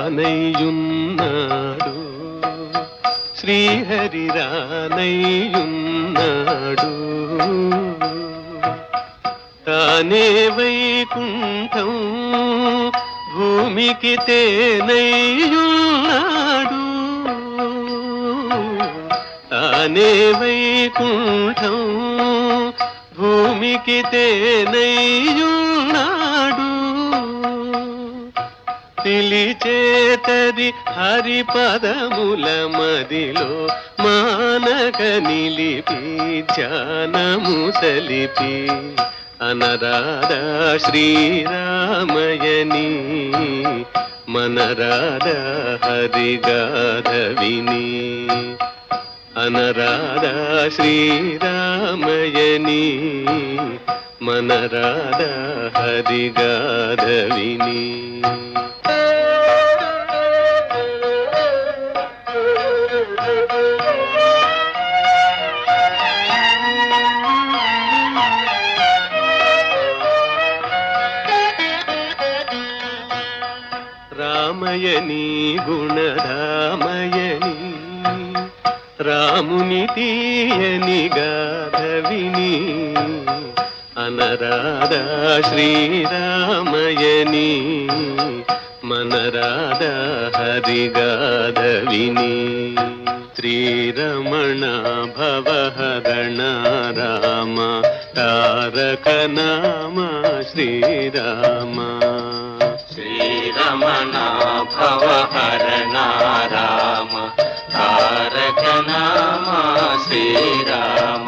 రానయ్యున్నాడు, శ్రీహరి రానయ్యున్నాడు. తానే వైకుంఠం భూమికి తేనయ్యున్నాడు, తానే వైకుంఠం భూమికి తేనయ్యున్నాడు. పిలిచేతది హరిపదముల మదిలో మానక నిలిపి ధ్యానము సలిపి అనరాధా శ్రీరామయని మనరాధా హరిగాథ విని. అనరాధా శ్రీరామయని మనరాధా హరిగాథ విని. రామయని గుణధామయని రాముని తీయని గాథ విని. అనరాధా శ్రీరామయని మనరాధా హరిగాథ విని. శ్రీరమణ భవహరణ రామ తారక నామ శ్రీరామ. శ్రీరమణ భవహరణ రామ తారక నామ శ్రీరామ.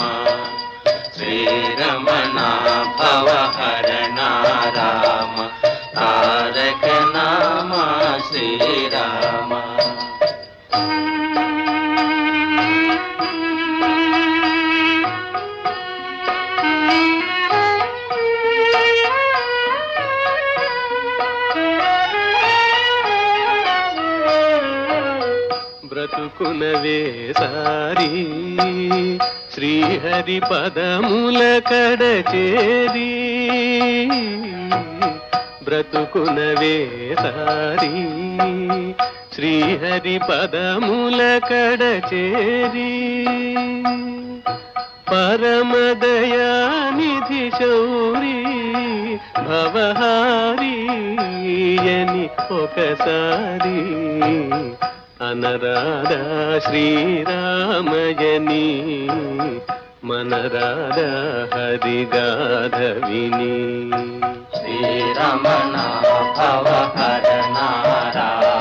శ్రీరమణ భవహరణ రామ తారక నామ శ్రీరామ. బ్రతుకునవే సారి శ్రీహరి పదముల కడ చేరి. బ్రతుకునవే సారి శ్రీహరి పదముల కడ చేరి. పరమదయానిధి శౌరి భవహారి అని ఒకసారి అనరాధా శ్రీరామయని మనరాధా హరిగాథ విని. శ్రీరమణ భవహరణ రామ